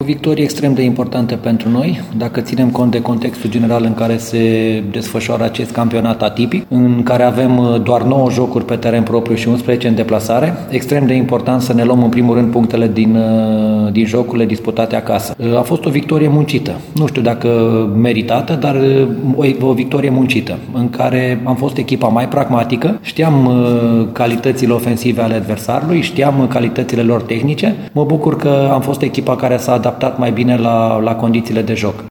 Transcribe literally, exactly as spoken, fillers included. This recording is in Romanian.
victorie extrem de importantă pentru noi, dacă ținem cont de contextul general în care se desfășoară acest campionat atipic, în care avem doar nouă jocuri pe teren propriu și unsprezece în deplasare. Extrem de important să ne luăm în primul rând punctele din, din jocurile disputate acasă. A fost o victorie muncită, nu știu dacă meritată, dar o, o victorie muncită, în care am fost echipa mai pragmatică, știam calitățile ofensive ale adversarului, știam calitățile lor tehnice. Mă bucur că am fost echipa care s-a adaptat mai bine la, la condițiile de joc.